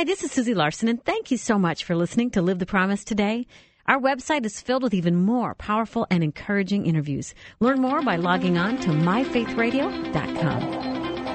Hi, this is Susie Larson, and thank you so much for listening to Live the Promise today. Our website is filled with even more powerful and encouraging interviews. Learn more by logging on to myfaithradio.com.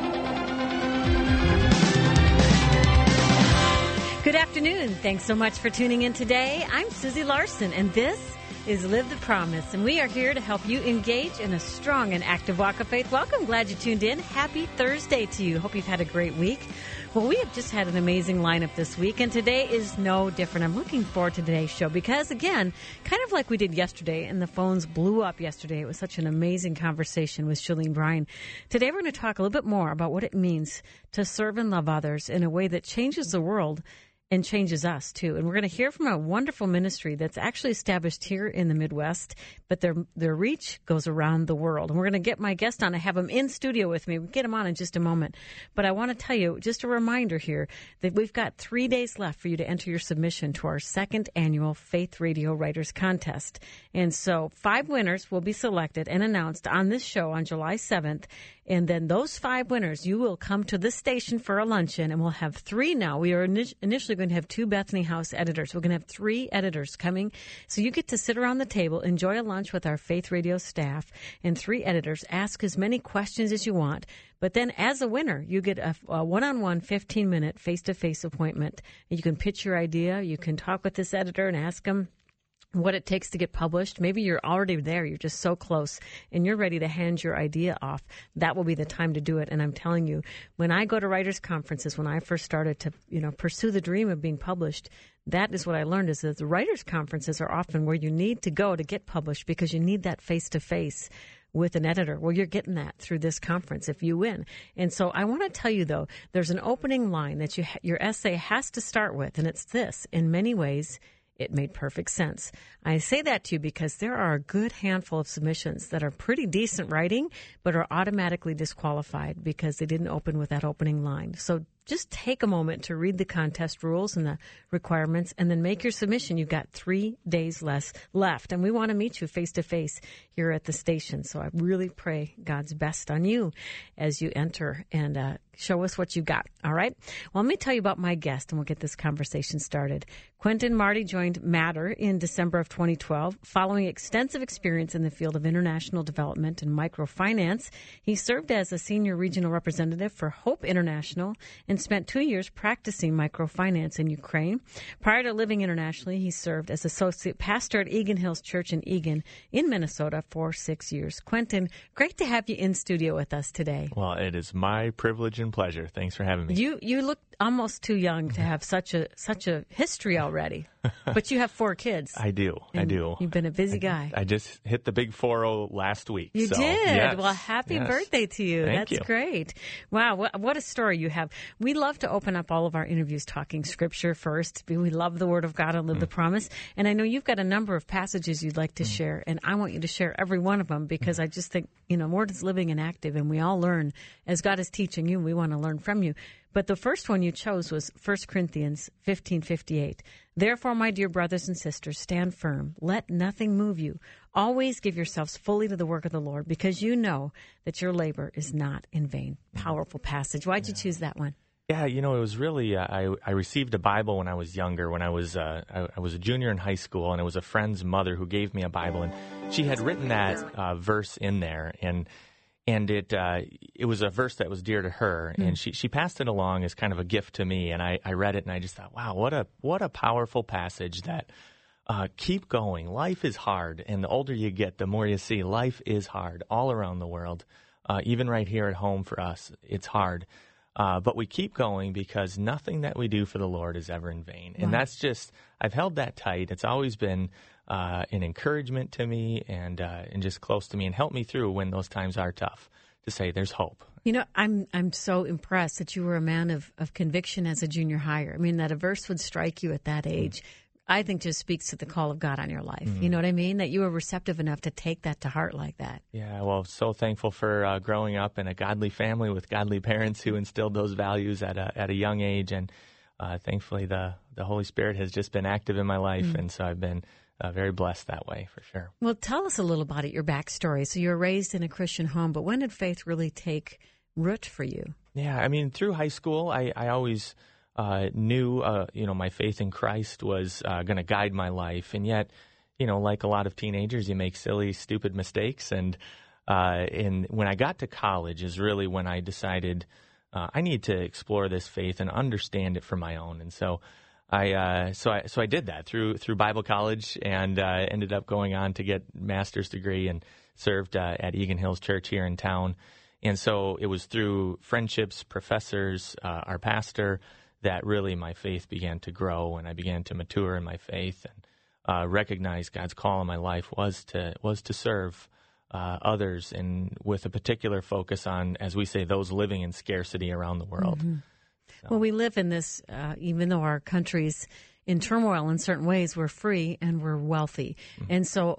Good afternoon. Thanks so much for tuning in today. I'm Susie Larson, and this is Live the Promise, and we are here to help you engage in a strong and active walk of faith. Welcome. Glad you tuned in. Happy Thursday to you. Hope you've had a great week. Well, we have just had an amazing lineup this week, and today is no different. I'm looking forward to today's show because, again, kind of like we did yesterday, and the phones blew up yesterday. It was such an amazing conversation with Shalene Bryan. Today we're going to talk a little bit more about what it means to serve and love others in a way that changes the world and changes us, too. And we're going to hear from a wonderful ministry that's actually established here in the Midwest, but their reach goes around the world. And we're going to get my guest on. I have him in studio with me. We'll get him on in just a moment. But I want to tell you, just a reminder here, that we've got 3 days left for you to enter your submission to our second annual Faith Radio Writers Contest. And so 5 winners will be selected and announced on this show on July 7th. And then those 5 winners, you will come to this station for a luncheon, and we'll have 3 now. We are initially going to have 2 Bethany House editors. We're going to have 3 editors coming. So you get to sit around the table, enjoy a lunch with our Faith Radio staff, and 3 editors. Ask as many questions as you want. But then as a winner, you get a one-on-one 15-minute face-to-face appointment. You can pitch your idea. You can talk with this editor and ask them what it takes to get published. Maybe you're already there. You're just so close and you're ready to hand your idea off. That will be the time to do it. And I'm telling you, when I go to writers' conferences, when I first started to, pursue the dream of being published, that is what I learned is that the writers' conferences are often where you need to go to get published because you need that face-to-face with an editor. Well, you're getting that through this conference if you win. And so I want to tell you, though, there's an opening line that your essay has to start with, and it's this: in many ways, it made perfect sense. I say that to you because there are a good handful of submissions that are pretty decent writing, but are automatically disqualified because they didn't open with that opening line. So just take a moment to read the contest rules and the requirements and then make your submission. You've got 3 days left, and we want to meet you face-to-face here at the station. So I really pray God's best on you as you enter and show us what you got. All right? Well, let me tell you about my guest, and we'll get this conversation started. Quentin Marty joined Matter in December of 2012. Following extensive experience in the field of international development and microfinance, he served as a senior regional representative for Hope International and spent 2 years practicing microfinance in Ukraine. Prior to living internationally, he served as associate pastor at Egan Hills Church in Egan in Minnesota for 6 years. Quentin, great to have you in studio with us today. Well, it is my privilege and pleasure. Thanks for having me. You look almost too young to have such a history already, but you have 4 kids. I do. You've been a busy guy. I just hit the big 4-0 last week. You did? Yes, well, happy birthday to you. Thank you. That's great. Wow, what a story you have. We love to open up all of our interviews talking Scripture first. We love the Word of God and Live the Promise. And I know you've got a number of passages you'd like to share, and I want you to share every one of them because I just think, Word is living and active, and we all learn as God is teaching you. We want to learn from you. But the first one you chose was 1 Corinthians 15:58. Therefore, my dear brothers and sisters, stand firm. Let nothing move you. Always give yourselves fully to the work of the Lord, because you know that your labor is not in vain. Powerful passage. Why'd you choose that one? Yeah, it was really, I received a Bible when I was younger, when I was a junior in high school, and it was a friend's mother who gave me a Bible, and she had written that verse in there, and it was a verse that was dear to her, and she passed it along as kind of a gift to me, and I read it, and I just thought, wow, what a powerful passage that keep going. Life is hard, and the older you get, the more you see life is hard all around the world, even right here at home for us, it's hard. But we keep going because nothing that we do for the Lord is ever in vain. And that's just, I've held that tight. It's always been an encouragement to me and just close to me and helped me through when those times are tough to say there's hope. I'm so impressed that you were a man of conviction as a junior higher. I mean, that a verse would strike you at that age, I think just speaks to the call of God on your life. You know what I mean? That you were receptive enough to take that to heart like that. Yeah, well, so thankful for growing up in a godly family with godly parents who instilled those values at a young age. And thankfully, the Holy Spirit has just been active in my life. And so I've been very blessed that way, for sure. Well, tell us a little about your backstory. So you were raised in a Christian home, but when did faith really take root for you? Yeah, I mean, through high school, I always knew, my faith in Christ was going to guide my life. And yet, like a lot of teenagers, you make silly, stupid mistakes. And when I got to college is really when I decided I need to explore this faith and understand it for my own. And so I did that through Bible college, and ended up going on to get master's degree and served at Egan Hills Church here in town. And so it was through friendships, professors, our pastor, that really my faith began to grow, and I began to mature in my faith and recognize God's call in my life was to serve others, and with a particular focus on, as we say, those living in scarcity around the world. Mm-hmm. So. Well, we live in this, even though our country's in turmoil in certain ways, we're free and we're wealthy. Mm-hmm. And so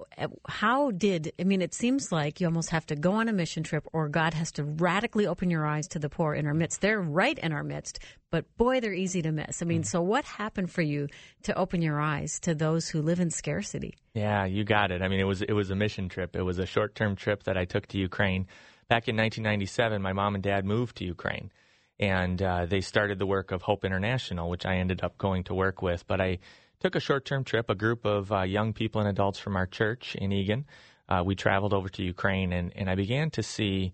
it seems like you almost have to go on a mission trip, or God has to radically open your eyes to the poor in our midst. They're right in our midst, but boy, they're easy to miss. So what happened for you to open your eyes to those who live in scarcity? Yeah, you got it. It was a mission trip. It was a short-term trip that I took to Ukraine. Back in 1997, my mom and dad moved to Ukraine. And they started the work of Hope International, which I ended up going to work with. But I took a short-term trip, a group of young people and adults from our church in Egan. We traveled over to Ukraine, and I began to see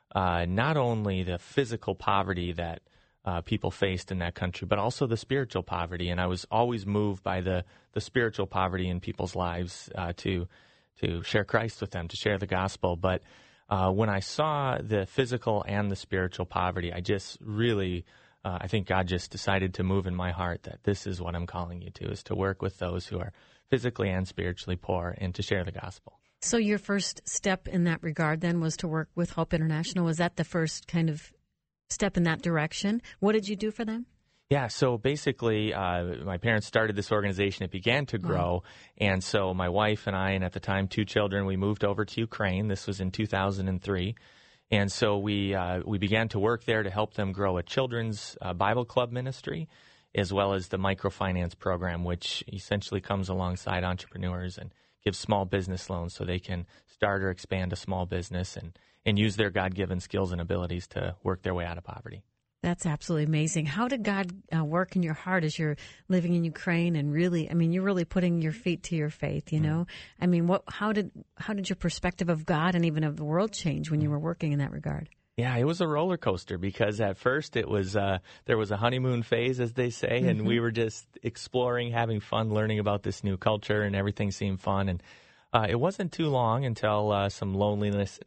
not only the physical poverty that people faced in that country, but also the spiritual poverty. And I was always moved by the spiritual poverty in people's lives to share Christ with them, to share the gospel. But when I saw the physical and the spiritual poverty, I just really, I think God just decided to move in my heart that this is what I'm calling you to, is to work with those who are physically and spiritually poor and to share the gospel. So your first step in that regard then was to work with Hope International. Was that the first kind of step in that direction? What did you do for them? Yeah, so basically, my parents started this organization. It began to grow, and so my wife and I, and at the time 2 children, we moved over to Ukraine. This was in 2003, and so we began to work there to help them grow a children's Bible club ministry, as well as the microfinance program, which essentially comes alongside entrepreneurs and gives small business loans so they can start or expand a small business and use their God-given skills and abilities to work their way out of poverty. That's absolutely amazing. How did God work in your heart as you're living in Ukraine and really, you're really putting your feet to your faith, you know? How did your perspective of God and even of the world change when you were working in that regard? Yeah, it was a roller coaster, because at first it was there was a honeymoon phase, as they say, and we were just exploring, having fun, learning about this new culture, and everything seemed fun. And it wasn't too long until some loneliness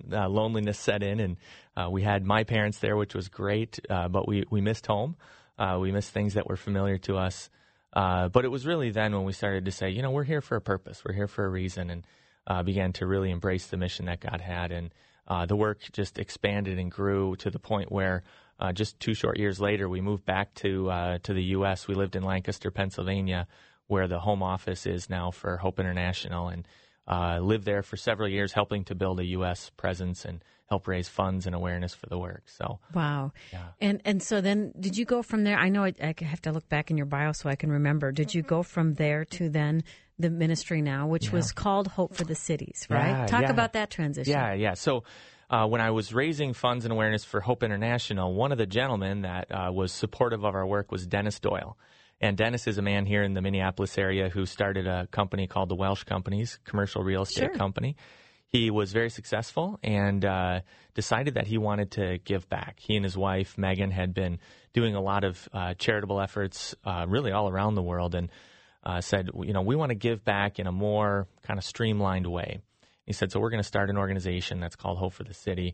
set in, and we had my parents there, which was great, but we missed home. We missed things that were familiar to us. But it was really then when we started to say, we're here for a purpose. We're here for a reason, and began to really embrace the mission that God had. And the work just expanded and grew to the point where just 2 short years later, we moved back to the U.S. We lived in Lancaster, Pennsylvania, where the home office is now for Hope International, and lived there for several years, helping to build a U.S. presence and help raise funds and awareness for the work. So wow. Yeah. And so then did you go from there? I know I have to look back in your bio so I can remember. Did you go from there to then the ministry now, which was called Hope for the Cities, right? Talk about that transition. Yeah. So when I was raising funds and awareness for Hope International, one of the gentlemen that was supportive of our work was Dennis Doyle. And Dennis is a man here in the Minneapolis area who started a company called the Welsh Companies, commercial real estate company. He was very successful and decided that he wanted to give back. He and his wife, Megan, had been doing a lot of charitable efforts really all around the world, and said, we want to give back in a more kind of streamlined way. He said, so we're going to start an organization that's called Hope for the City.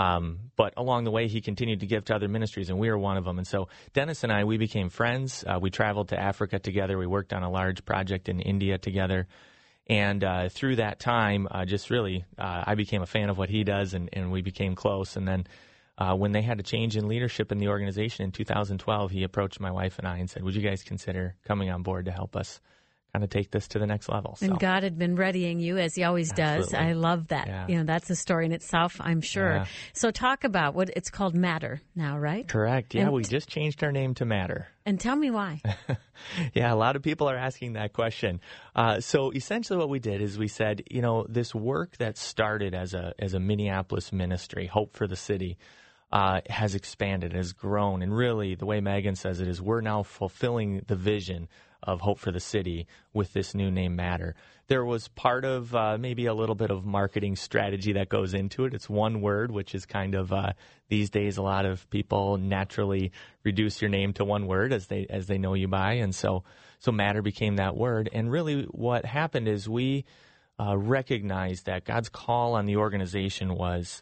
But along the way, he continued to give to other ministries, and we were one of them. And so Dennis and I, we became friends. We traveled to Africa together. We worked on a large project in India together. And through that time, just really, I became a fan of what he does, and we became close. And then when they had a change in leadership in the organization in 2012, he approached my wife and I and said, would you guys consider coming on board to help us kind of take this to the next level? And God had been readying you, as he always does. I love that. Yeah. That's a story in itself, I'm sure. Yeah. So talk about what it's called Matter now, right? Correct. Yeah, we just changed our name to Matter. And tell me why. Yeah, a lot of people are asking that question. So essentially what we did is we said, this work that started as a Minneapolis ministry, Hope for the City, has expanded, has grown. And really, the way Megan says it is we're now fulfilling the vision of Hope for the City with this new name, Matter. There was part of maybe a little bit of marketing strategy that goes into it. It's one word, which is kind of these days a lot of people naturally reduce your name to one word as they know you by. And so Matter became that word. And really what happened is we recognized that God's call on the organization was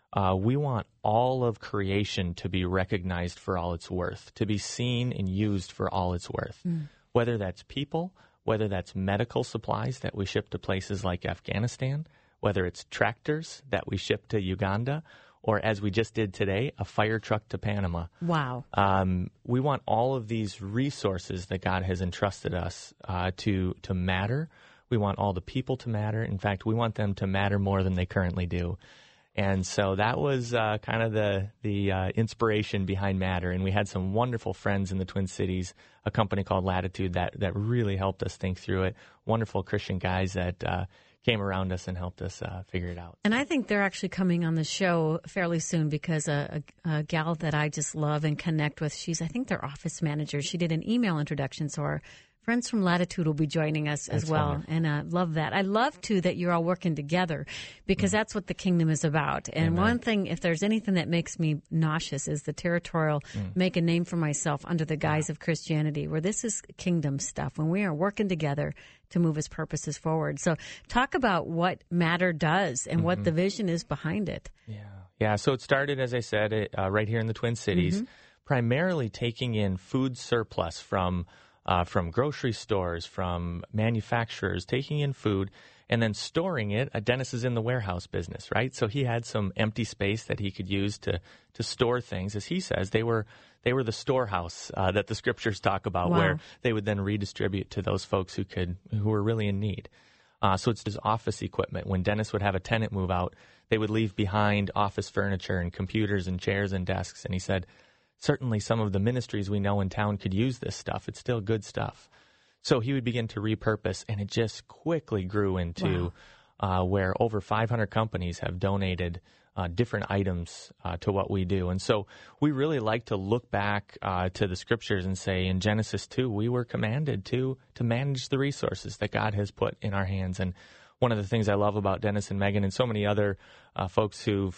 we want all of creation to be recognized for all it's worth, to be seen and used for all it's worth, whether that's people, whether that's medical supplies that we ship to places like Afghanistan, whether it's tractors that we ship to Uganda, or as we just did today, a fire truck to Panama. Wow. We want all of these resources that God has entrusted us to matter. We want all the people to matter. In fact, we want them to matter more than they currently do. And so that was kind of the inspiration behind Matter. And we had some wonderful friends in the Twin Cities, a company called Latitude that really helped us think through it. Wonderful Christian guys that came around us and helped us figure it out. And I think they're actually coming on the show fairly soon because a gal that I just love and connect with, I think their office manager. She did an email introduction, so our friends from Latitude will be joining us as well. Wonderful. And I love that. I love, too, that you're all working together because that's what the kingdom is about. And Amen. One thing, if there's anything that makes me nauseous, is the territorial make a name for myself under the guise of Christianity, where this is kingdom stuff, when we are working together to move his purposes forward. So talk about what Matter does and what the vision is behind it. Yeah. So it started, as I said, right here in the Twin Cities, primarily taking in food surplus from grocery stores, from manufacturers, taking in food and then storing it. Dennis is in the warehouse business, right? So he had some empty space that he could use to store things. As he says, they were the storehouse that the scriptures talk about, where they would then redistribute to those folks who were really in need. So it's his office equipment. When Dennis would have a tenant move out, they would leave behind office furniture and computers and chairs and desks. And he said, certainly some of the ministries we know in town could use this stuff. It's still good stuff. So he would begin to repurpose, and it just quickly grew into where over 500 companies have donated different items to what we do. And so we really like to look back to the scriptures and say, in Genesis 2, we were commanded to manage the resources that God has put in our hands. And one of the things I love about Dennis and Megan and so many other folks who've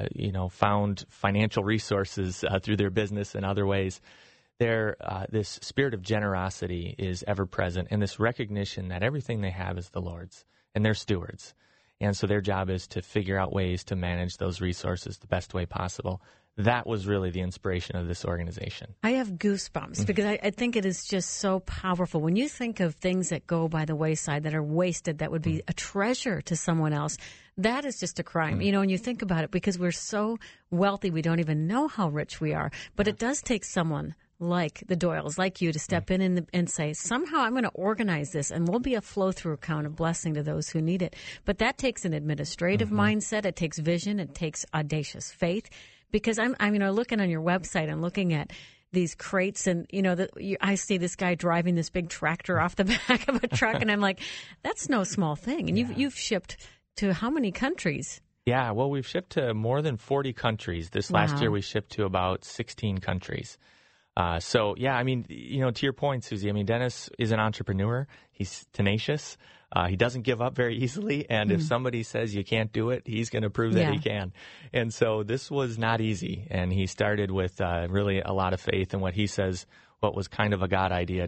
found financial resources through their business and other ways, this spirit of generosity is ever present, and this recognition that everything they have is the Lord's, and they're stewards. And so their job is to figure out ways to manage those resources the best way possible. That was really the inspiration of this organization. I have goosebumps because I think it is just so powerful. When you think of things that go by the wayside, that are wasted, that would be a treasure to someone else, that is just a crime. You know, when you think about it, because we're so wealthy, we don't even know how rich we are. But it does take someone like the Doyles, like you, to step in and say, somehow I'm going to organize this, and we'll be a flow-through account of blessing to those who need it. But that takes an administrative mindset. It takes vision. It takes audacious faith. Because I'm looking on your website and looking at these crates, and I see this guy driving this big tractor off the back of a truck, and I'm like, that's no small thing. And you've shipped to how many countries? Yeah, well, we've shipped to more than 40 countries. This last year, we shipped to about 16 countries. To your point, Susie, Dennis is an entrepreneur. He's tenacious. He doesn't give up very easily. And if somebody says you can't do it, he's going to prove that he can. And so this was not easy. And he started with really a lot of faith in what he says, what was kind of a good idea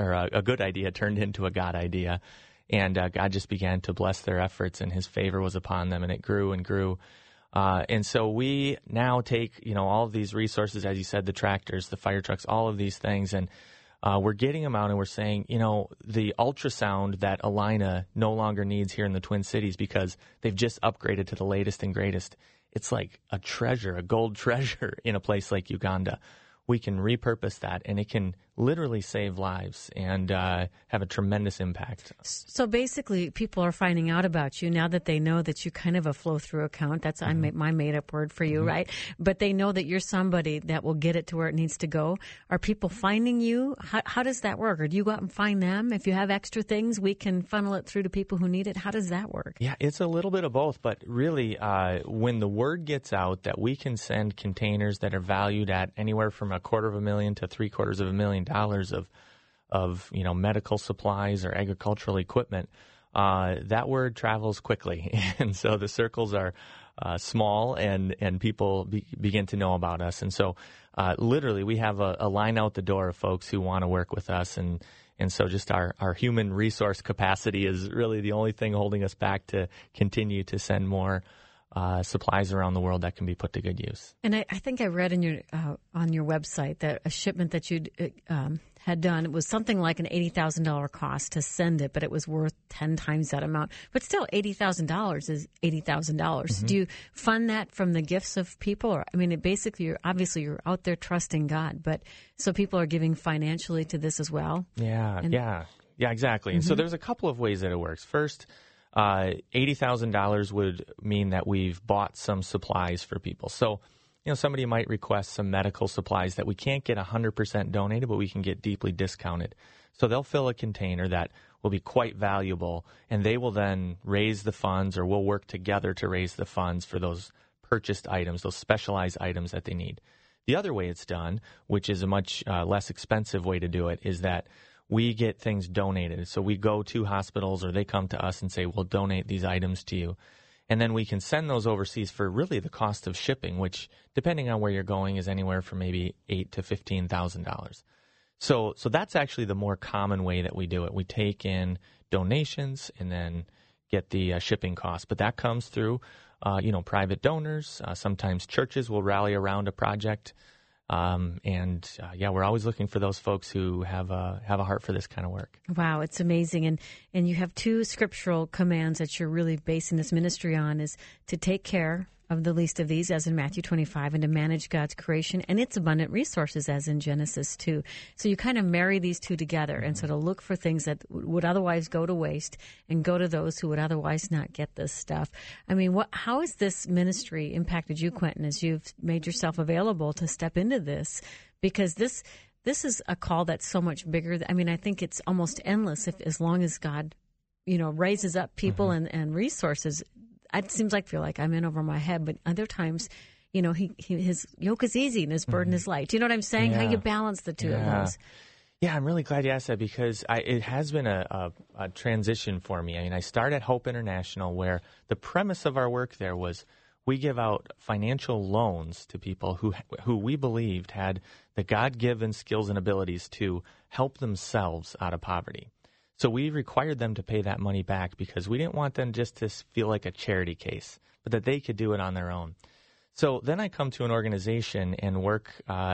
turned into a God idea. And God just began to bless their efforts, and his favor was upon them, and it grew and grew. And so we now take, all of these resources, as you said, the tractors, the fire trucks, all of these things, and we're getting them out, and we're saying, the ultrasound that Allina no longer needs here in the Twin Cities because they've just upgraded to the latest and greatest. It's like a treasure, a gold treasure in a place like Uganda. we can repurpose that, and it can literally save lives and have a tremendous impact. So basically, people are finding out about you now that they know that you're kind of a flow-through account. That's my made-up word for you, right? But they know that you're somebody that will get it to where it needs to go. Are people finding you? How does that work? Or do you go out and find them? If you have extra things, we can funnel it through to people who need it. How does that work? Yeah, it's a little bit of both. But really, when the word gets out that we can send containers that are valued at anywhere from $250,000 to $750,000 of medical supplies or agricultural equipment, that word travels quickly, and so the circles are small, and people begin to know about us. And so, literally, we have a line out the door of folks who want to work with us, and so just our human resource capacity is really the only thing holding us back to continue to send more supplies around the world that can be put to good use. And I think I read in your on your website that a shipment that you had done, it was something like an $80,000 cost to send it, but it was worth 10 times that amount. But still, $80,000 is $80,000. Do you fund that from the gifts of people? Or, I mean, basically, you're out there trusting God, but so people are giving financially to this as well? Yeah, exactly. And so there's a couple of ways that it works. First, $80,000 would mean that we've bought some supplies for people. So, somebody might request some medical supplies that we can't get 100% donated, but we can get deeply discounted. So they'll fill a container that will be quite valuable, and they will then raise the funds, or we'll work together to raise the funds for those purchased items, those specialized items that they need. The other way it's done, which is a much less expensive way to do it, is that we get things donated. So we go to hospitals, or they come to us and say, we'll donate these items to you. And then we can send those overseas for really the cost of shipping, which, depending on where you're going, is anywhere from maybe $8,000 to $15,000. So that's actually the more common way that we do it. We take in donations and then get the shipping costs. But that comes through, private donors. Sometimes churches will rally around a project. We're always looking for those folks who have a heart for this kind of work. Wow, it's amazing. And you have two scriptural commands that you're really basing this ministry on, is to take care of the least of these, as in Matthew 25, and to manage God's creation and its abundant resources, as in Genesis 2. So you kind of marry these two together, and so to look for things that would otherwise go to waste and go to those who would otherwise not get this stuff. I mean, how has this ministry impacted you, Quentin, as you've made yourself available to step into this? Because this is a call that's so much bigger. I mean, I think it's almost endless as long as God, raises up people and resources. It seems like, feel like I'm in over my head, but other times, his yoke is easy and his burden is light. Do you know what I'm saying? Yeah. How you balance the two of those? Yeah, I'm really glad you asked that, because it has been a transition for me. I mean, I started at Hope International, where the premise of our work there was we give out financial loans to people who we believed had the God-given skills and abilities to help themselves out of poverty. So we required them to pay that money back, because we didn't want them just to feel like a charity case, but that they could do it on their own. So then I come to an organization and work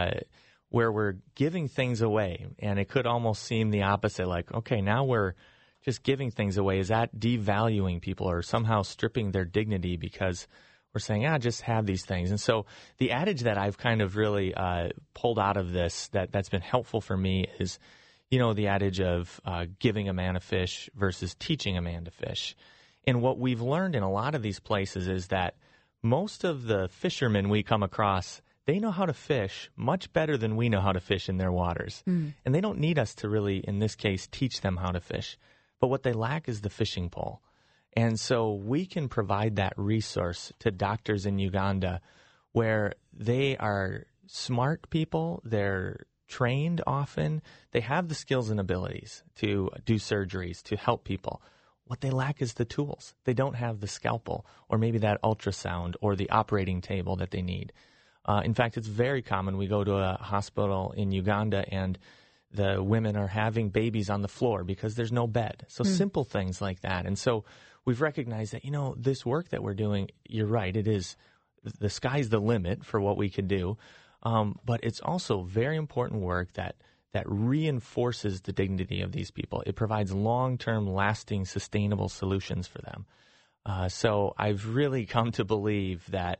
where we're giving things away, and it could almost seem the opposite, like, okay, now we're just giving things away. Is that devaluing people or somehow stripping their dignity because we're saying, just have these things? And so the adage that I've kind of really pulled out of this that's been helpful for me is, the adage of giving a man a fish versus teaching a man to fish. And what we've learned in a lot of these places is that most of the fishermen we come across, they know how to fish much better than we know how to fish in their waters. And they don't need us to really, in this case, teach them how to fish. But what they lack is the fishing pole. And so we can provide that resource to doctors in Uganda, where they are smart people, they're trained often, they have the skills and abilities to do surgeries, to help people. What they lack is the tools. They don't have the scalpel, or maybe that ultrasound, or the operating table that they need. In fact, it's very common. We go to a hospital in Uganda, and the women are having babies on the floor because there's no bed. So simple things like that. And so we've recognized that, this work that we're doing, you're right, it is, the sky's the limit for what we can do. But it's also very important work that reinforces the dignity of these people. It provides long-term, lasting, sustainable solutions for them. So I've really come to believe that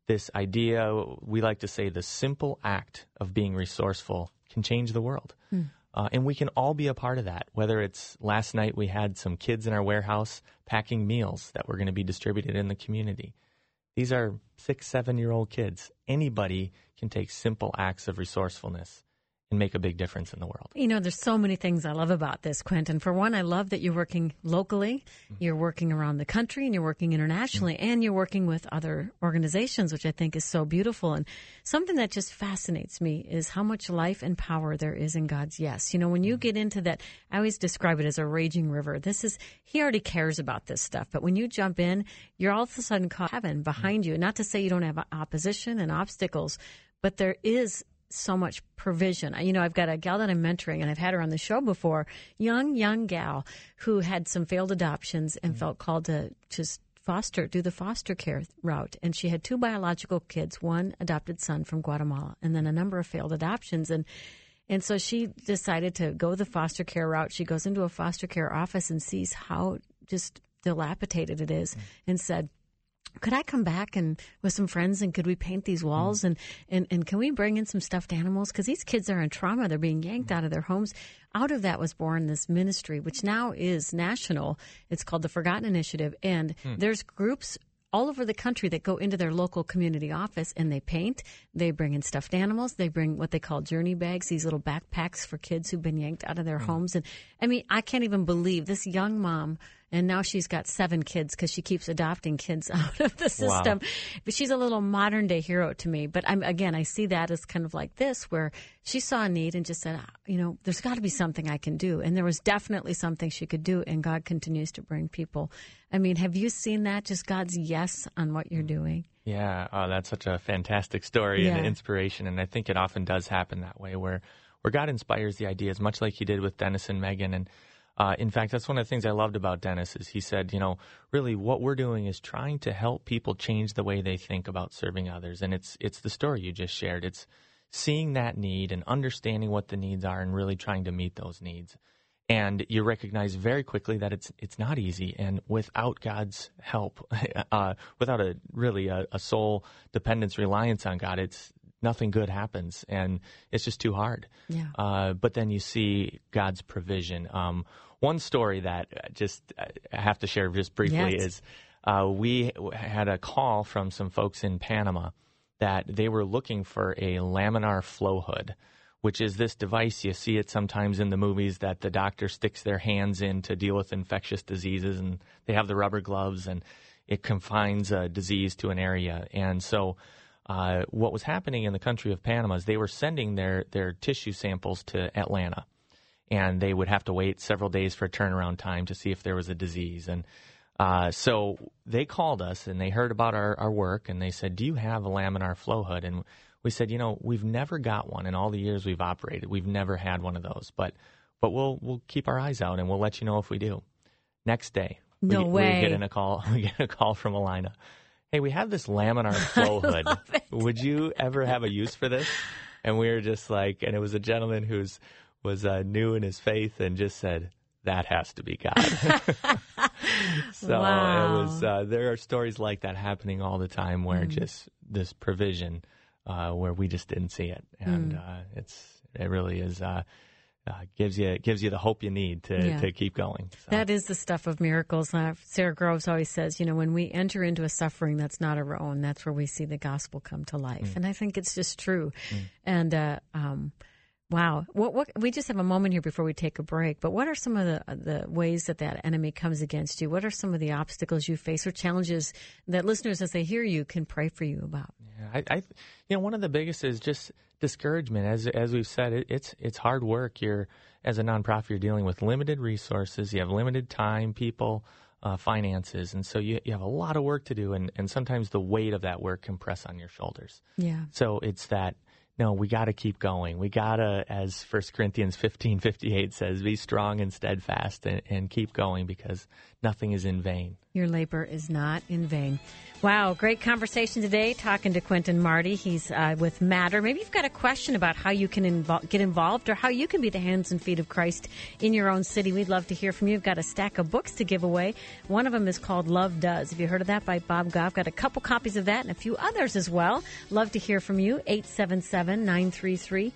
this idea, we like to say the simple act of being resourceful can change the world. And we can all be a part of that, whether it's last night we had some kids in our warehouse packing meals that were going to be distributed in the community. These are 6, 7-year-old kids. Anybody can take simple acts of resourcefulness and make a big difference in the world. You know, there's so many things I love about this, Quentin. For one, I love that you're working locally, you're working around the country, and you're working internationally, and you're working with other organizations, which I think is so beautiful. And something that just fascinates me is how much life and power there is in God's yes. You know, when you get into that, I always describe it as a raging river. He already cares about this stuff. But when you jump in, you're all of a sudden caught heaven behind you. Not to say you don't have opposition and obstacles, but there is so much provision. You know, I've got a gal that I'm mentoring, and I've had her on the show before, young gal who had some failed adoptions and felt called to just do the foster care route. And she had 2 biological kids, 1 adopted son from Guatemala, and then a number of failed adoptions. And so she decided to go the foster care route. She goes into a foster care office and sees how just dilapidated it is and said, could I come back and with some friends and could we paint these walls and can we bring in some stuffed animals? Because these kids are in trauma. They're being yanked out of their homes. Out of that was born this ministry, which now is national. It's called the Forgotten Initiative. And there's groups all over the country that go into their local community office and they paint. They bring in stuffed animals. They bring what they call journey bags, these little backpacks for kids who've been yanked out of their homes. And I mean, I can't even believe this young mom. And now she's got 7 kids because she keeps adopting kids out of the system. Wow. But she's a little modern-day hero to me. But I see that as kind of like this, where she saw a need and just said, you know, there's got to be something I can do. And there was definitely something she could do, and God continues to bring people. I mean, have you seen that, just God's yes on what you're doing? Yeah, that's such a fantastic story and an inspiration. And I think it often does happen that way, where God inspires the ideas, much like he did with Dennis and Megan. And in fact, that's one of the things I loved about Dennis is he said, you know, really what we're doing is trying to help people change the way they think about serving others. And it's the story you just shared. It's seeing that need and understanding what the needs are and really trying to meet those needs. And you recognize very quickly that it's not easy. And without God's help, without a soul dependence, reliance on God, nothing good happens, and it's just too hard. Yeah. But then you see God's provision. One story that I have to share just briefly is we had a call from some folks in Panama that they were looking for a laminar flow hood, which is this device. You see it sometimes in the movies that the doctor sticks their hands in to deal with infectious diseases, and they have the rubber gloves, and it confines a disease to an area. And so what was happening in the country of Panama is they were sending their tissue samples to Atlanta, and they would have to wait several days for a turnaround time to see if there was a disease. And so they called us, and they heard about our work, and they said, do you have a laminar flow hood? And we said, you know, we've never got one in all the years we've operated. We've never had one of those, but we'll keep our eyes out, and we'll let you know if we do. Next day, we get a call from Alina. Hey, we have this laminar flow hood. Would you ever have a use for this? And we were just like, and it was a gentleman who was new in his faith and just said, that has to be God. So wow. It was. There are stories like that happening all the time where just this provision, where we just didn't see it, and it really is. Gives you the hope you need to keep going. So. That is the stuff of miracles. Sarah Groves always says, you know, when we enter into a suffering that's not our own, that's where we see the gospel come to life. And I think it's just true. And wow, what we just have a moment here before we take a break. But what are some of the ways that enemy comes against you? What are some of the obstacles you face or challenges that listeners, as they hear you, can pray for you about? Yeah, one of the biggest is just discouragement. As we've said, it's hard work. As a nonprofit, you're dealing with limited resources. You have limited time, people, finances, and so you have a lot of work to do. And sometimes the weight of that work can press on your shoulders. Yeah. So it's that. No, we got to keep going. We got to, as 1 Corinthians 15:58 says, be strong and steadfast and keep going because nothing is in vain. your labor is not in vain. Wow, great conversation today talking to Quentin Marty. He's with Matter. Maybe you've got a question about how you can get involved or how you can be the hands and feet of Christ in your own city. We'd love to hear from you. We've got a stack of books to give away. One of them is called Love Does. Have you heard of that by Bob Goff? Got a couple copies of that and a few others as well. Love to hear from you. 877-933-2484,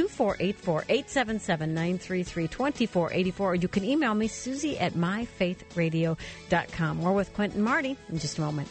877-933-2484, or you can email me, Susie at myfaithradio.com. More with Quentin Marty in just a moment.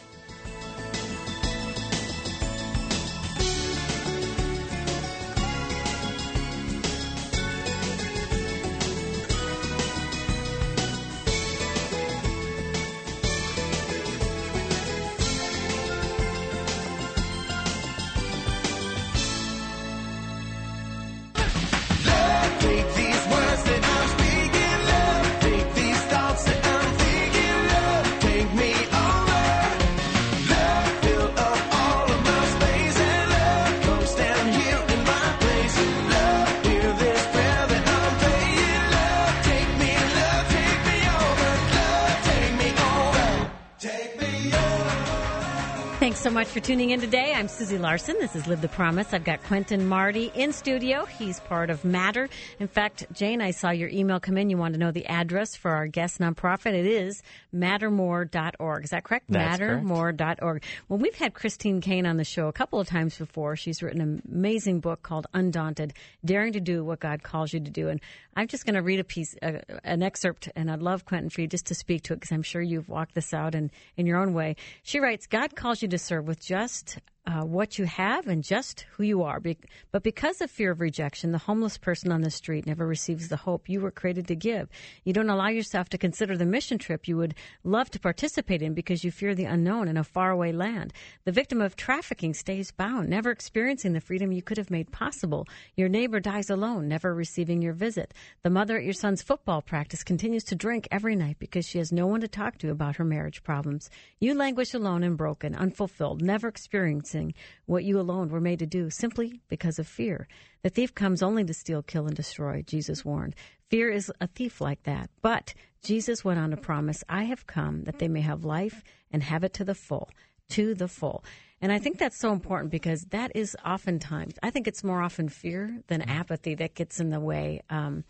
Thanks so much for tuning in today. I'm Susie Larson. This is Live the Promise. I've got Quentin Marty in studio. He's part of Matter. In fact, Jane, I saw your email come in. You want to know the address for our guest nonprofit. It is mattermore.org. Is that correct? That's mattermore.org. Well, we've had Christine Caine on the show a couple of times before. She's written an amazing book called Undaunted, Daring to Do What God Calls You to Do. And I'm just going to read a piece, an excerpt, and I'd love, Quentin, for you just to speak to it because I'm sure you've walked this out in your own way. She writes, God calls you to serve with just what you have and just who you are. But because of fear of rejection, the homeless person on the street never receives the hope you were created to give. You don't allow yourself to consider the mission trip you would love to participate in because you fear the unknown in a faraway land. The victim of trafficking stays bound, never experiencing the freedom you could have made possible. Your neighbor dies alone, never receiving your visit. The mother at your son's football practice continues to drink every night because she has no one to talk to about her marriage problems. You languish alone and broken, unfulfilled, never experiencing what you alone were made to do simply because of fear. The thief comes only to steal, kill, and destroy, Jesus warned. Fear is a thief like that. But Jesus went on to promise, I have come that they may have life and have it to the full, to the full. And I think that's so important because that is oftentimes, I think it's more often fear than apathy that gets in the way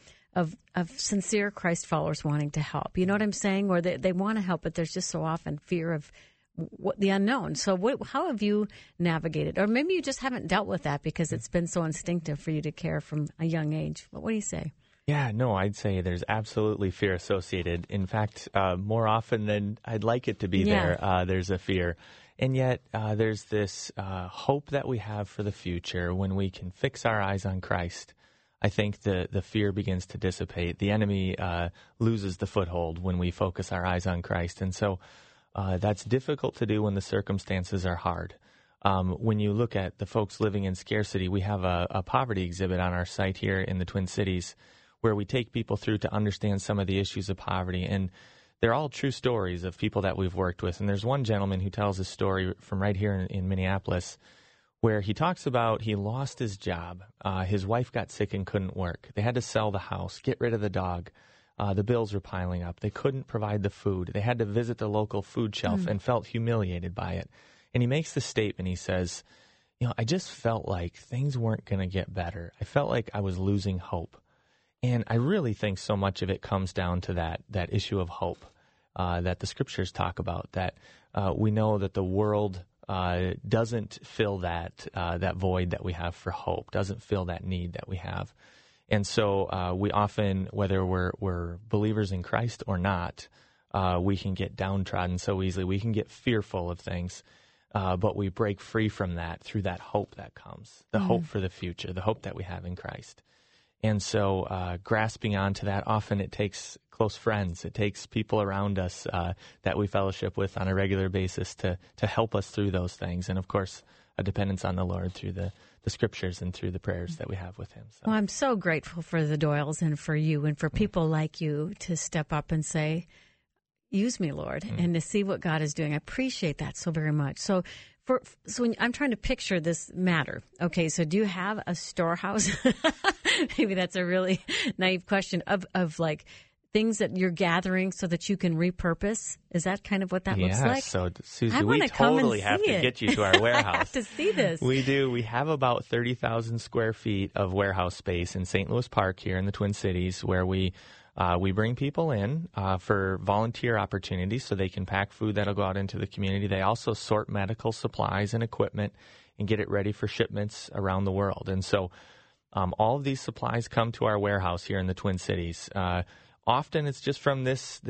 of sincere Christ followers wanting to help. You know what I'm saying? Or they want to help, but there's just so often fear of the unknown. So how have you navigated? Or maybe you just haven't dealt with that because it's been so instinctive for you to care from a young age. What do you say? Yeah, no, I'd say there's absolutely fear associated. In fact, more often than I'd like it to be there, there's a fear. And yet there's this hope that we have for the future when we can fix our eyes on Christ. I think the fear begins to dissipate. The enemy loses the foothold when we focus our eyes on Christ. And so that's difficult to do when the circumstances are hard. When you look at the folks living in scarcity, we have a poverty exhibit on our site here in the Twin Cities where we take people through to understand some of the issues of poverty. And they're all true stories of people that we've worked with. And there's one gentleman who tells a story from right here in Minneapolis where he talks about he lost his job. His wife got sick and couldn't work. They had to sell the house, get rid of the dog. The bills were piling up. They couldn't provide the food. They had to visit the local food shelf and felt humiliated by it. And he makes the statement, he says, I just felt like things weren't going to get better. I felt like I was losing hope. And I really think so much of it comes down to that issue of hope that the scriptures talk about, that we know that the world doesn't fill that void that we have for hope, doesn't fill that need that we have. And so we often, whether we're believers in Christ or not, we can get downtrodden so easily. We can get fearful of things, but we break free from that through that hope that comes, the hope for the future, the hope that we have in Christ. And so grasping onto that, often it takes close friends. It takes people around us that we fellowship with on a regular basis to help us through those things. And, of course, a dependence on the Lord through the scriptures and through the prayers that we have with him. So. Well, I'm so grateful for the Doyles and for you and for people like you to step up and say, use me, Lord, and to see what God is doing. I appreciate that so very much. So when I'm trying to picture this Matter. Okay, so do you have a storehouse? Maybe that's a really naive question of like things that you're gathering so that you can repurpose? Is that kind of what that looks like? So, Susie, I we wanna come and totally have see to it. get you to our warehouse. I have to see this. We do. We have about 30,000 square feet of warehouse space in St. Louis Park here in the Twin Cities, where we bring people in for volunteer opportunities so they can pack food that'll go out into the community. They also sort medical supplies and equipment and get it ready for shipments around the world. And so all of these supplies come to our warehouse here in the Twin Cities. Often it's just from this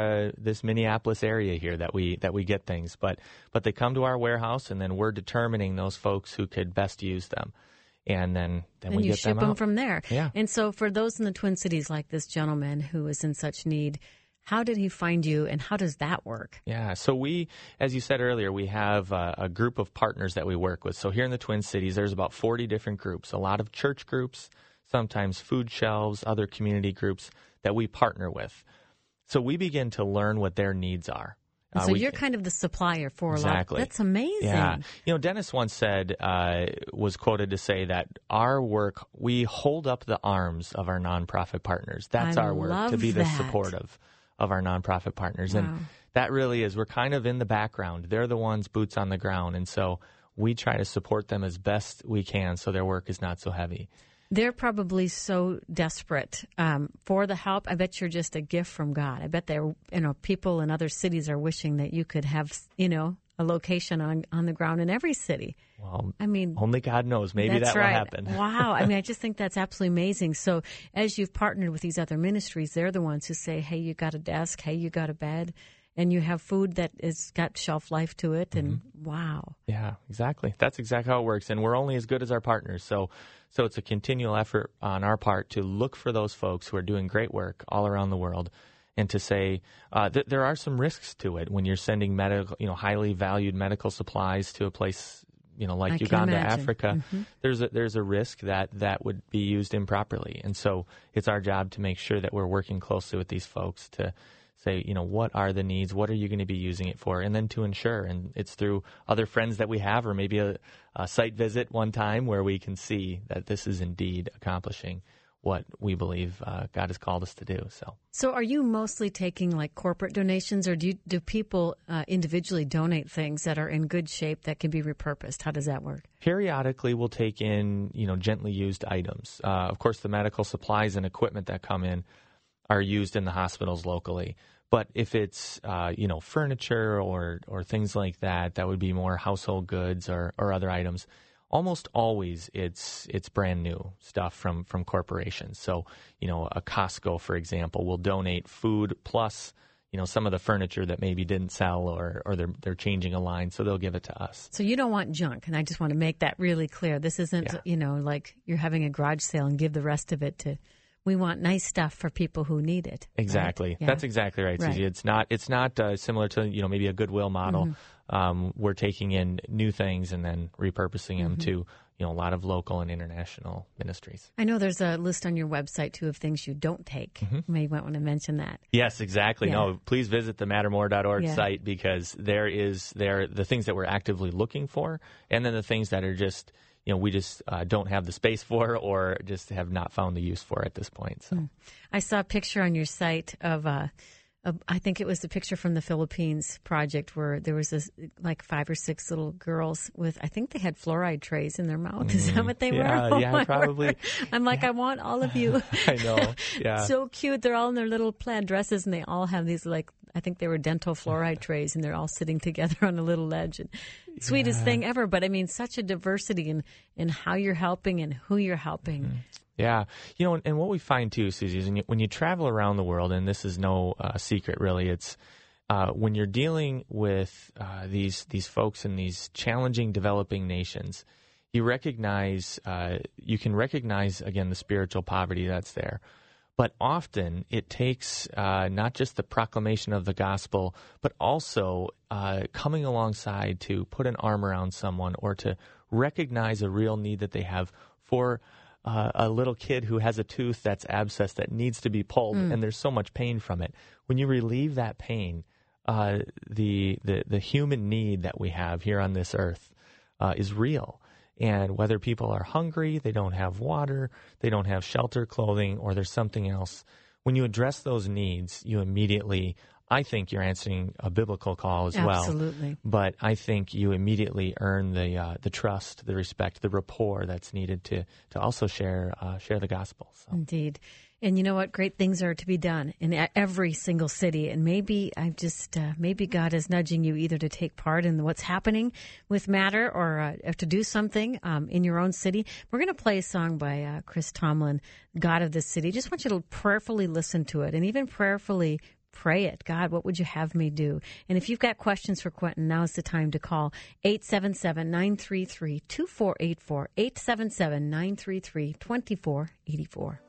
Minneapolis area here that we get things, but they come to our warehouse, and then we're determining those folks who could best use them, and then we you get ship them out from there. Yeah. And so for those in the Twin Cities, like this gentleman who is in such need, how did he find you, and how does that work? Yeah, so we, as you said earlier, we have a group of partners that we work with. So here in the Twin Cities, there's about 40 different groups, a lot of church groups, sometimes food shelves, other community groups that we partner with. So we begin to learn what their needs are. And so you're kind of the supplier for exactly. a lot. That's amazing. Yeah. You know, Dennis once said, was quoted to say that our work, we hold up the arms of our nonprofit partners. That's our work, to be the support of our nonprofit partners. Wow. And that really is, we're kind of in the background. They're the ones boots on the ground. And so we try to support them as best we can so their work is not so heavy. They're probably so desperate for the help. I bet you're just a gift from God. I bet they're, people in other cities are wishing that you could have, a location on the ground in every city. Well, I mean, only God knows. Maybe that will happen. Wow. I mean, I just think that's absolutely amazing. So as you've partnered with these other ministries, they're the ones who say, hey, you got a desk, hey, you got a bed, and you have food that has got shelf life to it. And wow. Yeah, exactly. That's exactly how it works. And we're only as good as our partners. So it's a continual effort on our part to look for those folks who are doing great work all around the world, and to say there are some risks to it when you're sending medical, highly valued medical supplies to a place, like Uganda, Africa. There's a risk that would be used improperly, and so it's our job to make sure that we're working closely with these folks to say, what are the needs, what are you going to be using it for, and then to ensure, and it's through other friends that we have, or maybe a site visit one time where we can see that this is indeed accomplishing what we believe God has called us to do. So are you mostly taking like corporate donations, or do people individually donate things that are in good shape that can be repurposed? How does that work? Periodically, we'll take in, gently used items. Of course, the medical supplies and equipment that come in are used in the hospitals locally. But if it's, furniture or things like that, that would be more household goods or other items. Almost always it's brand new stuff from corporations. So, a Costco, for example, will donate food plus, some of the furniture that maybe didn't sell or they're changing a line, so they'll give it to us. So you don't want junk, and I just want to make that really clear. This isn't, like you're having a garage sale and give the rest of it to... We want nice stuff for people who need it. Exactly. Right? Yeah. That's exactly right, Susie. It's not similar to maybe a Goodwill model. We're taking in new things and then repurposing them to a lot of local and international ministries. I know there's a list on your website too of things you don't take. You may want to mention that. Yes, exactly. Yeah. No, please visit the mattermore.org site, because there are the things that we're actively looking for, and then the things that are just we just don't have the space for, or just have not found the use for at this point. So, I saw a picture on your site of, I think it was the picture from the Philippines project where there was like 5 or 6 little girls with, I think they had fluoride trays in their mouth. Is that what they were? Yeah, probably. I'm like, I want all of you. I know. Yeah. So cute. They're all in their little plaid dresses, and they all have these I think they were dental fluoride trays, and they're all sitting together on a little ledge. And sweetest thing ever. But I mean, such a diversity in how you're helping and who you're helping. Yeah. And what we find too, Susie, is when you travel around the world, and this is no secret really, it's when you're dealing with these folks in these challenging developing nations, you can recognize, again, the spiritual poverty that's there. But often it takes not just the proclamation of the gospel, but also coming alongside to put an arm around someone, or to recognize a real need that they have for a little kid who has a tooth that's abscessed that needs to be pulled, and there's so much pain from it. When you relieve that pain, the human need that we have here on this earth is real. And whether people are hungry, they don't have water, they don't have shelter, clothing, or there's something else, when you address those needs, you immediately, I think you're answering a biblical call as well. Absolutely. But I think you immediately earn the trust, the respect, the rapport that's needed to also share the gospel. So. Indeed. And you know what? Great things are to be done in every single city. And maybe maybe God is nudging you either to take part in what's happening with Matter or to do something in your own city. We're going to play a song by Chris Tomlin, God of this City. Just want you to prayerfully listen to it and even prayerfully pray it. God, what would you have me do? And if you've got questions for Quentin, now's the time to call 877-933-2484, 877-933-2484.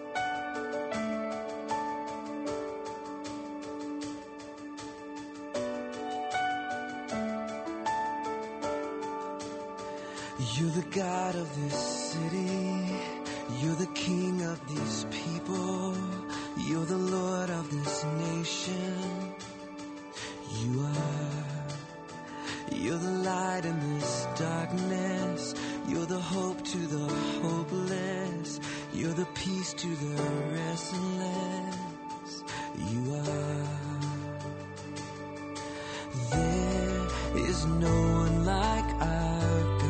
You're the God of this city. You're the King of these people. You're the Lord of this nation. You are. You're the light in this darkness. You're the hope to the hopeless. You're the peace to the restless. You are. There is no one like our God.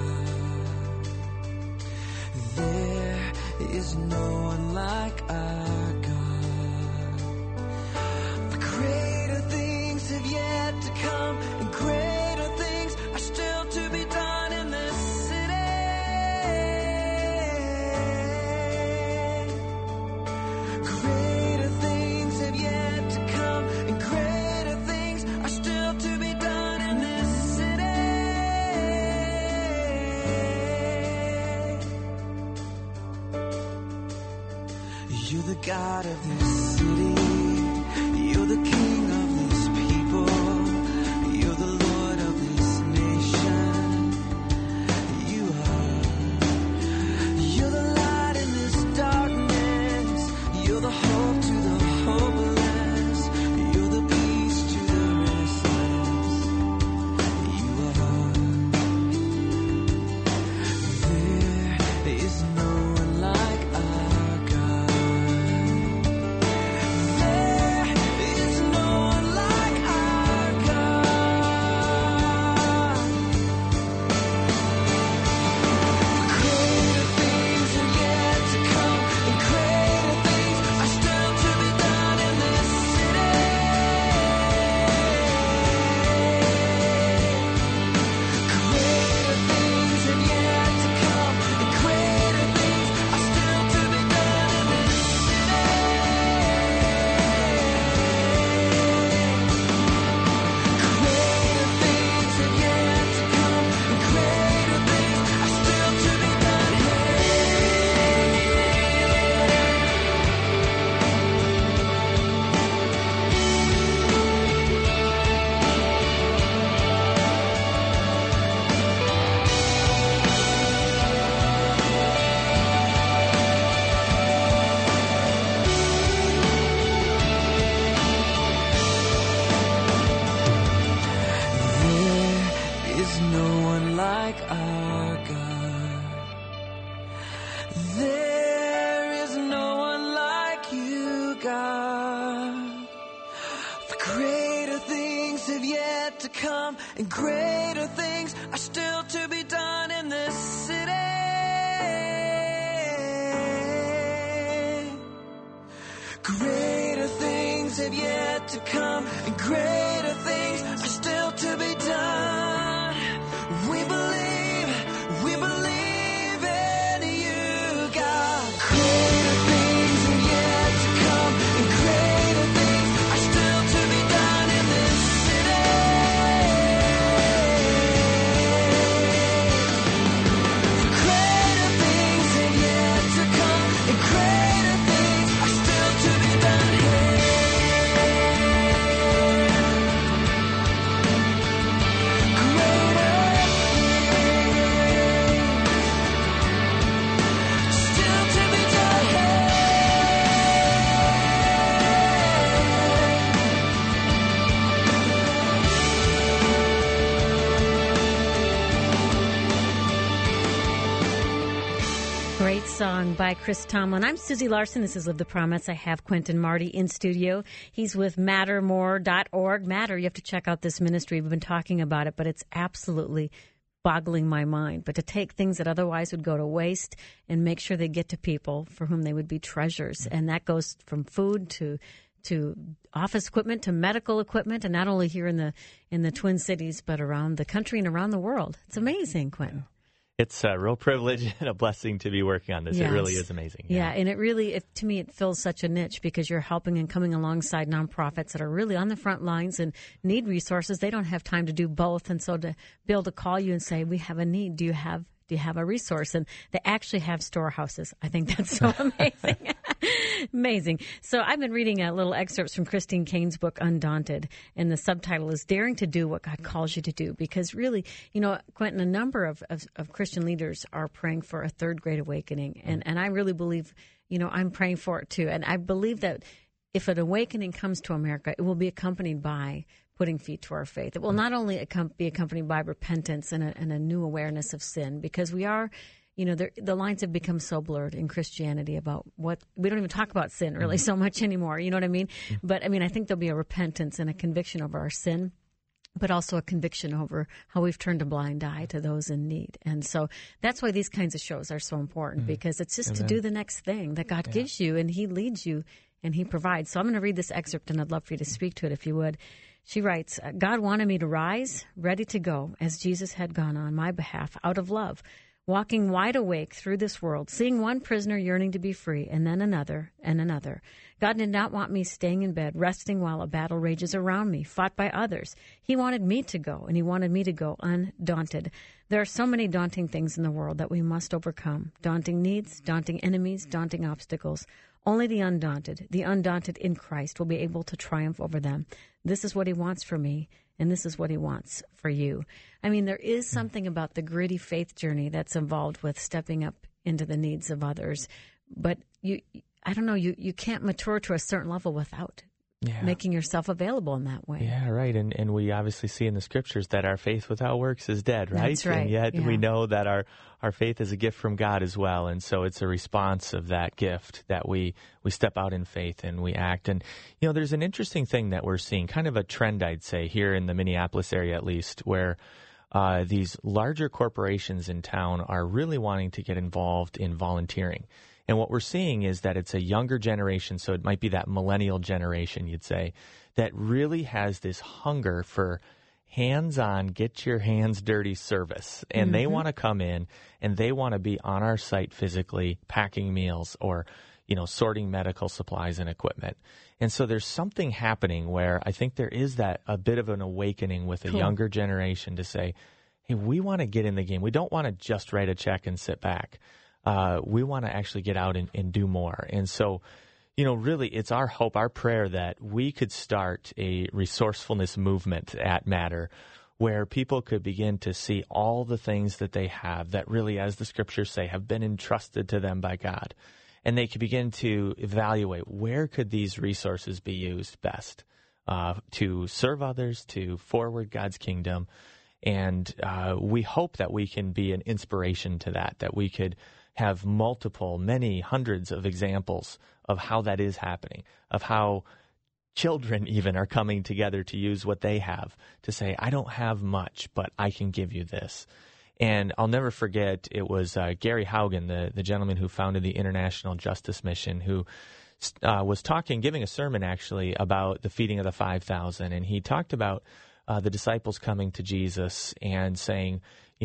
There is no one like our God. The greater things have yet to come, and greater things are still to be done in this city. Greater things have yet to come, and greater things are still to be done in this city. You're the God of this city. You're the King of this people. You're the Lord of this nation. You are. You're the light in this darkness. You're the hope to the hopeless. You're the peace to the restless. You are. There is no one like our God. And greater things are still to be done in this city. Greater things have yet to come, and greater things are still to be done. We believe in you, God. Greater things have yet to come, and greater things are still to be done in this city. Greater things have yet to come, and greater things are still to be done here. song by Chris Tomlin. I'm Susie Larson. This is Live the Promise. I have Quentin Marty in studio. He's with mattermore.org. Matter, you have to check out this ministry. We've been talking about it, but it's absolutely boggling my mind. But to take things that otherwise would go to waste and make sure they get to people for whom they would be treasures. And that goes from food to office equipment to medical equipment, and not only here in the Twin Cities, but around the country and around the world. It's amazing, Quentin. It's a real privilege and a blessing to be working on this. Yes. It really is amazing. Yeah, and it really, to me, it fills such a niche because you're helping and coming alongside nonprofits that are really on the front lines and need resources. They don't have time to do both, and so to be able to call you and say, we have a need, do you have a resource? And they actually have storehouses. I think that's so amazing. Amazing. So I've been reading little excerpts from Christine Cain's book, Undaunted, and the subtitle is Daring to Do What God Calls You to Do. Because really, Quentin, a number of Christian leaders are praying for a third great awakening. And I really believe, I'm praying for it too. And I believe that if an awakening comes to America, it will be accompanied by putting feet to our faith. It will not only be accompanied by repentance and a new awareness of sin, because we are, the lines have become so blurred in Christianity about we don't even talk about sin really so much anymore. You know what I mean? But I think there'll be a repentance and a conviction over our sin, but also a conviction over how we've turned a blind eye to those in need. And so that's why these kinds of shows are so important, because it's just to do the next thing that God gives you, and He leads you and He provides. So I'm going to read this excerpt, and I'd love for you to speak to it if you would. She writes, God wanted me to rise, ready to go, as Jesus had gone on my behalf, out of love, walking wide awake through this world, seeing one prisoner yearning to be free, and then another and another. God did not want me staying in bed, resting while a battle rages around me, fought by others. He wanted me to go, and He wanted me to go undaunted. There are so many daunting things in the world that we must overcome. Daunting needs, daunting enemies, daunting obstacles. Only the undaunted in Christ, will be able to triumph over them. This is what He wants for me, and this is what He wants for you. There is something about the gritty faith journey that's involved with stepping up into the needs of others. But you can't mature to a certain level without making yourself available in that way. Yeah, right. And we obviously see in the Scriptures that our faith without works is dead, right? That's right. And yet we know that our faith is a gift from God as well. And so it's a response of that gift that we step out in faith and we act. And, there's an interesting thing that we're seeing, kind of a trend, I'd say, here in the Minneapolis area at least, where these larger corporations in town are really wanting to get involved in volunteering. And what we're seeing is that it's a younger generation, so it might be that millennial generation, you'd say, that really has this hunger for hands-on, get your hands dirty service. And they want to come in and they want to be on our site physically, packing meals or, sorting medical supplies and equipment. And so there's something happening where I think there is a bit of an awakening with a younger generation to say, hey, we want to get in the game. We don't want to just write a check and sit back. We want to actually get out and do more. And so, really it's our hope, our prayer that we could start a resourcefulness movement at Matter where people could begin to see all the things that they have that really, as the Scriptures say, have been entrusted to them by God. And they could begin to evaluate where could these resources be used best to serve others, to forward God's kingdom. And we hope that we can be an inspiration to that we could have many hundreds of examples of how that is happening, of how children even are coming together to use what they have to say, I don't have much, but I can give you this. And I'll never forget, it was Gary Haugen, the gentleman who founded the International Justice Mission, who was giving a sermon actually about the feeding of the 5,000. And he talked about the disciples coming to Jesus and saying,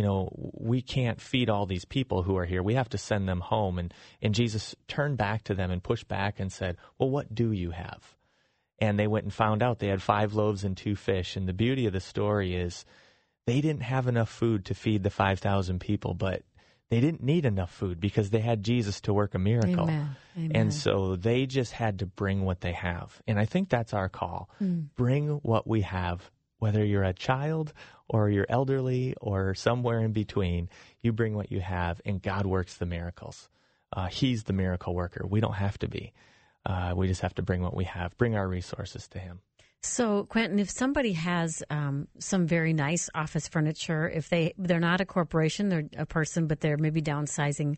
we can't feed all these people who are here. We have to send them home. And Jesus turned back to them and pushed back and said, well, what do you have? And they went and found out they had 5 loaves and 2 fish. And the beauty of the story is they didn't have enough food to feed the 5,000 people, but they didn't need enough food because they had Jesus to work a miracle. Amen. Amen. And so they just had to bring what they have. And I think that's our call. Bring what we have. Whether you're a child or you're elderly or somewhere in between, you bring what you have, and God works the miracles. He's the miracle worker. We don't have to be. We just have to bring what we have, bring our resources to Him. So, Quentin, if somebody has some very nice office furniture, if they're not a corporation, they're a person, but they're maybe downsizing,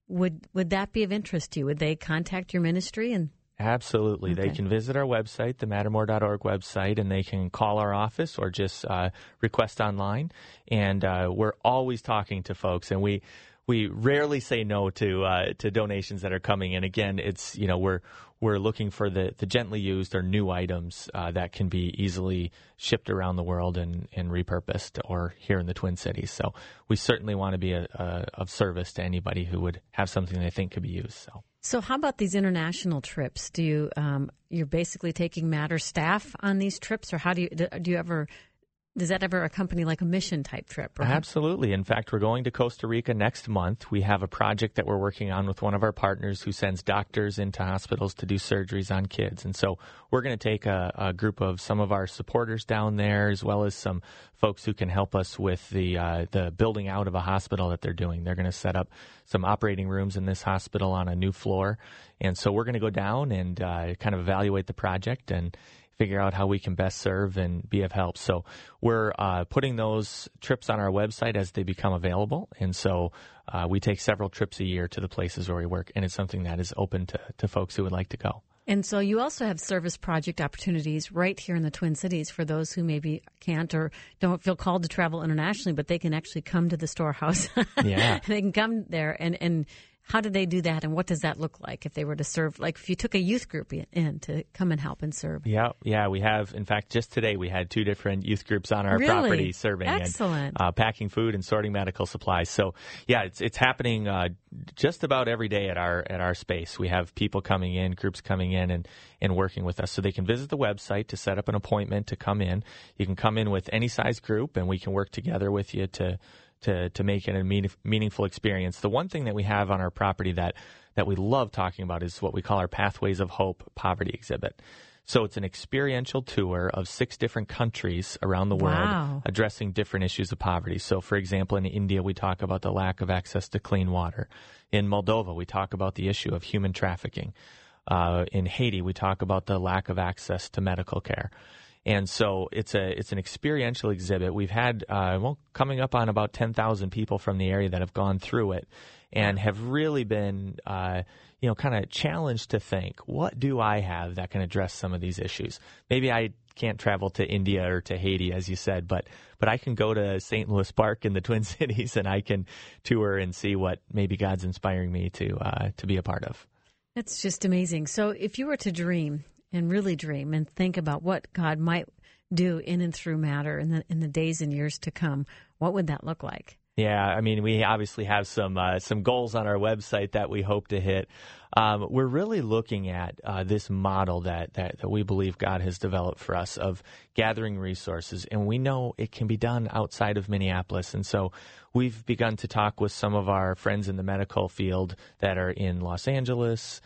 would that be of interest to you? Would they contact your ministry? And Absolutely. Okay. They can visit our website, the Mattermore.org website, and they can call our office or just request online. And we're always talking to folks, and we rarely say no to donations that are coming in. Again, it's we're looking for the gently used or new items that can be easily shipped around the world and repurposed, or here in the Twin Cities. So we certainly want to be of service to anybody who would have something they think could be used. So how about these international trips? Do you you're basically taking Matter staff on these trips, or how do you ever? Does that ever accompany like a mission type trip? Right? Absolutely. In fact, we're going to Costa Rica next month. We have a project that we're working on with one of our partners who sends doctors into hospitals to do surgeries on kids. And so we're going to take a group of some of our supporters down there, as well as some folks who can help us with the building out of a hospital that they're doing. They're going to set up some operating rooms in this hospital on a new floor. And so we're going to go down and kind of evaluate the project and figure out how we can best serve and be of help. So we're putting those trips on our website as they become available. And so we take several trips a year to the places where we work, and it's something that is open to folks who would like to go. And so you also have service project opportunities right here in the Twin Cities for those who maybe can't or don't feel called to travel internationally, but they can actually come to the storehouse. Yeah. They can come there and how do they do that, and what does that look like if they were to serve? Like if you took a youth group in to come and help and serve. Yeah, we have. In fact, just today we had 2 different youth groups on our property serving. Excellent. And packing food and sorting medical supplies. So yeah, it's happening just about every day at our space. We have people coming in, groups coming in and working with us. So they can visit the website to set up an appointment to come in. You can come in with any size group, and we can work together with you to make it a meaningful experience. The one thing that we have on our property that we love talking about is what we call our Pathways of Hope poverty exhibit. So it's an experiential tour of 6 different countries around the world addressing different issues of poverty. So, for example, in India, we talk about the lack of access to clean water. In Moldova, we talk about the issue of human trafficking. In Haiti, we talk about the lack of access to medical care. And so it's an experiential exhibit. We've had coming up on about 10,000 people from the area that have gone through it and have really been kind of challenged to think, what do I have that can address some of these issues? Maybe I can't travel to India or to Haiti, as you said, but I can go to St. Louis Park in the Twin Cities and I can tour and see what maybe God's inspiring me to be a part of. That's just amazing. So if you were to dream and really dream and think about what God might do in and through Matter in the days and years to come, what would that look like? Yeah, I mean, we obviously have some goals on our website that we hope to hit. We're really looking at this model that we believe God has developed for us of gathering resources, and we know it can be done outside of Minneapolis. And so we've begun to talk with some of our friends in the medical field that are in Los Angeles,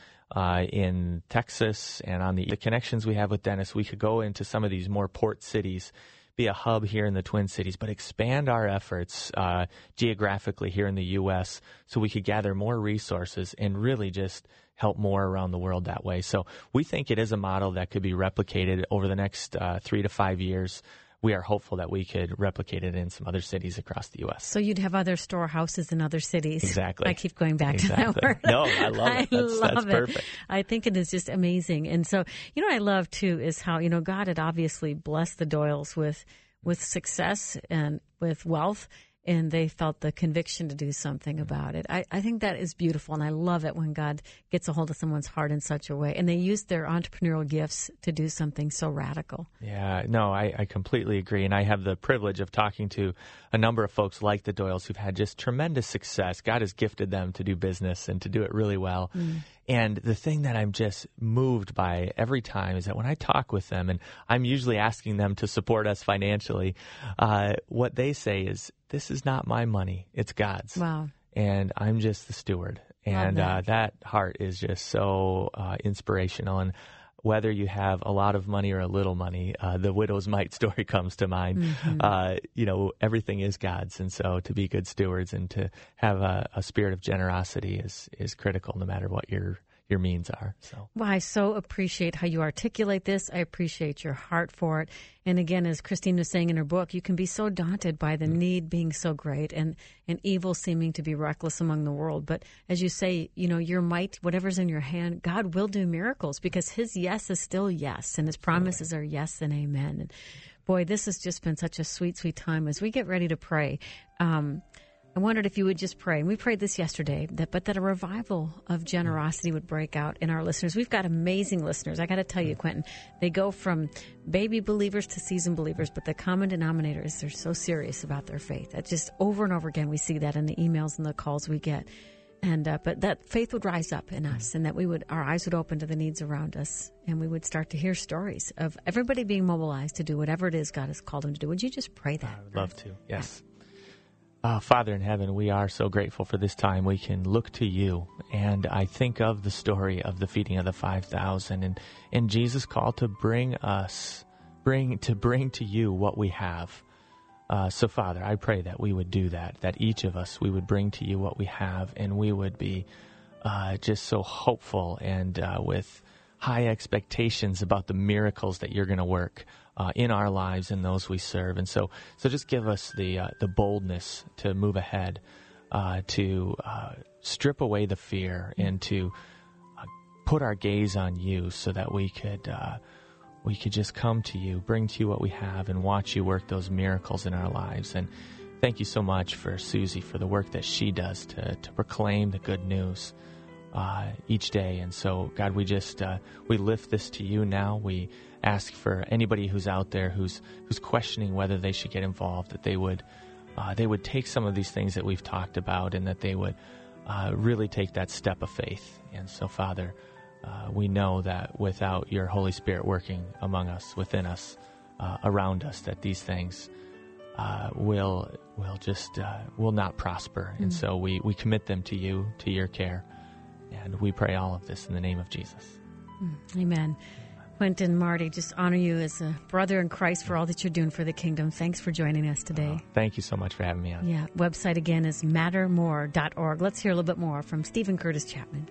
in Texas, and on the connections we have with Dennis. We could go into some of these more port cities, be a hub here in the Twin Cities, but expand our efforts geographically here in the U.S. so we could gather more resources and really just help more around the world that way. So we think it is a model that could be replicated over the next 3 to 5 years. We are hopeful that we could replicate it in some other cities across the U.S. So you'd have other storehouses in other cities. Exactly. I keep going back to that word. No, I love it. That's perfect. I think it is just amazing. And so, what I love, too, is how, God had obviously blessed the Doyles with success and with wealth, and they felt the conviction to do something about it. I think that is beautiful, and I love it when God gets a hold of someone's heart in such a way. And they use their entrepreneurial gifts to do something so radical. Yeah, no, I completely agree. And I have the privilege of talking to a number of folks like the Doyles who've had just tremendous success. God has gifted them to do business and to do it really well. And the thing that I'm just moved by every time is that when I talk with them, and I'm usually asking them to support us financially, what they say is, this is not my money, it's God's. Wow. And I'm just the steward. And that heart is just so inspirational. And whether you have a lot of money or a little money, the widow's mite story comes to mind. Everything is God's. And so to be good stewards and to have a spirit of generosity is critical no matter what your your means are. So, well, I so appreciate how you articulate this. I appreciate your heart for it. And again, as Christine was saying in her book, you can be so daunted by the need being so great and evil seeming to be reckless among the world. But as you say, your might, whatever's in your hand, God will do miracles because his yes is still yes, and his promises are yes and amen. And boy, this has just been such a sweet, sweet time. As we get ready to pray, I wondered if you would just pray, and we prayed this yesterday, that a revival of generosity would break out in our listeners. We've got amazing listeners. I got to tell you, Quentin, they go from baby believers to seasoned believers, but the common denominator is they're so serious about their faith. That just over and over again, we see that in the emails and the calls we get. And but that faith would rise up in us, and that our eyes would open to the needs around us, and we would start to hear stories of everybody being mobilized to do whatever it is God has called them to do. Would you just pray that? I would love to. Yes. Father in heaven, we are so grateful for this time. We can look to you, and I think of the story of the feeding of the 5,000 and Jesus' call to bring to you what we have. So, Father, I pray that we would do that each of us, we would bring to you what we have, and we would be just so hopeful and with high expectations about the miracles that you're going to work in our lives and those we serve. And so just give us the boldness to move ahead, to strip away the fear, and to put our gaze on you, so that we could just come to you, bring to you what we have, and watch you work those miracles in our lives. And thank you so much for Susie, for the work that she does to proclaim the good news each day. And so, God, we just we lift this to you now. We ask for anybody who's out there who's questioning whether they should get involved, that they would take some of these things that we've talked about, and that they would really take that step of faith. And so, Father, we know that without your Holy Spirit working among us, within us, around us, that these things will not prosper. And so we commit them to you, to your care, and we pray all of this in the name of Jesus. Amen. Quentin, Marty, just honor you as a brother in Christ for all that you're doing for the kingdom. Thanks for joining us today. Thank you so much for having me on. Yeah, website again is mattermore.org. Let's hear a little bit more from Stephen Curtis Chapman.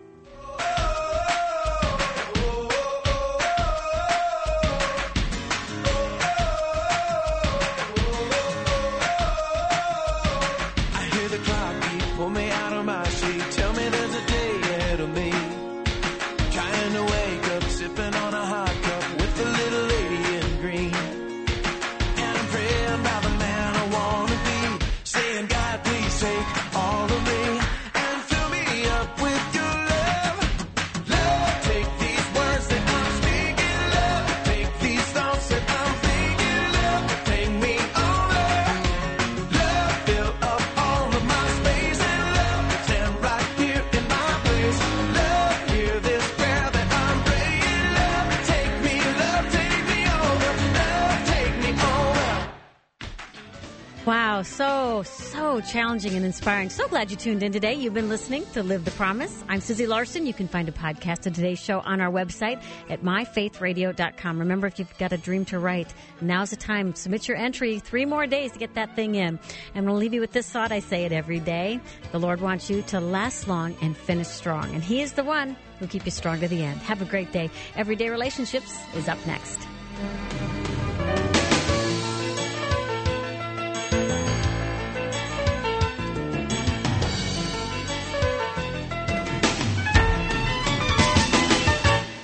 Pull me out of my seat, tell me there's a day ahead of me. Trying to wake up, sipping on a hot cup with the little lady in green. And I'm praying about the man I want to be, saying, God, please take all of me and fill me up with your love. Love, take these words that I'm speaking, love, take these thoughts that I'm thinking, love, take me over. Love, fill up all of my space. Stand right here in my place. Love, hear this prayer that I'm praying. Love, take me over. Love, take me over. Wow, so challenging and inspiring. So glad you tuned in today. You've been listening to Live the Promise. I'm Susie Larson. You can find a podcast of today's show on our website at myfaithradio.com. Remember, if you've got a dream to write, now's the time. Submit your entry. 3 more days to get that thing in. And we'll leave you with this thought. I say it every day. The Lord wants you to last long and finish strong. And He is the one who'll keep you strong to the end. Have a great day. Everyday Relationships is up next.